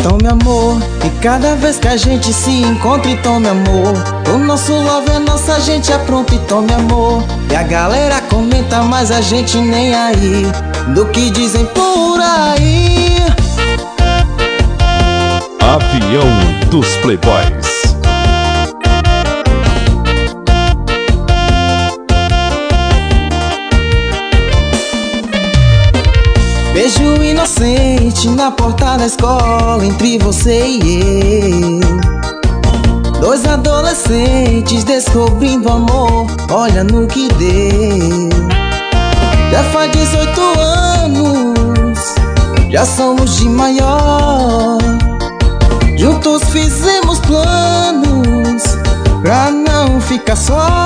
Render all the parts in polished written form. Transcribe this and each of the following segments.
tome amor. E cada vez que a gente se encontra e tome amor. O nosso love é nossa, a gente apronta e tome amor. E a galera comenta, mas a gente nem aí do que dizem por aí. Avião dos Playboys. Beijo inocente na porta da escola, entre você e eu. Dois adolescentes descobrindo amor, olha no que deu. Já faz 18 anos, já somos de maior. Juntos fizemos planos pra não ficar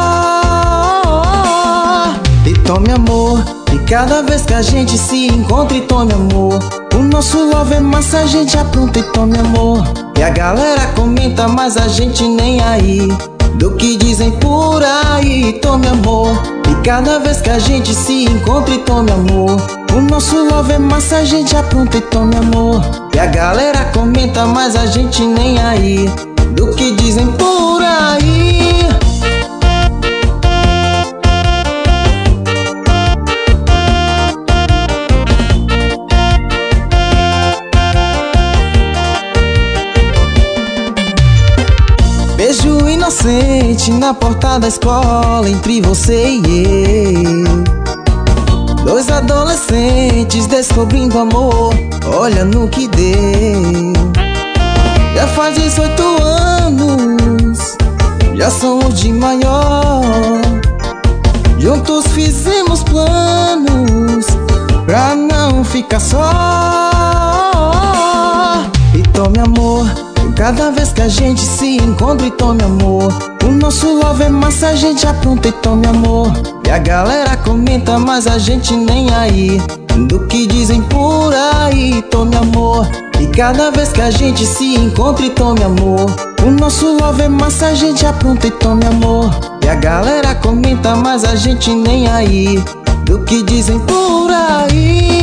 só. E tome amor. E cada vez que a gente se encontra e tome amor. O nosso love é massa, a gente apronta e tome amor. E a galera comenta, mas a gente nem aí do que dizem por aí. Tome amor. E cada vez que a gente se encontra e tome amor. O nosso love é massa, a gente apronta e tome amor. E a galera comenta, mas a gente nem aí do que dizem por aí. Beijo inocente na porta da escola, entre você e eu. Dois adolescentes descobrindo amor, olha no que deu. Já faz 18 anos, já somos de maior. Juntos fizemos planos pra não ficar só. E tome amor. Cada vez que a gente se encontra e tome amor. O nosso love é massa, a gente apronta e tome amor. E a galera comenta, mas a gente nem aí do que dizem por aí. Tome amor. E cada vez que a gente se encontra e tome amor. O nosso love é massa, a gente apronta e tome amor. E a galera comenta, mas a gente nem aí do que dizem por aí.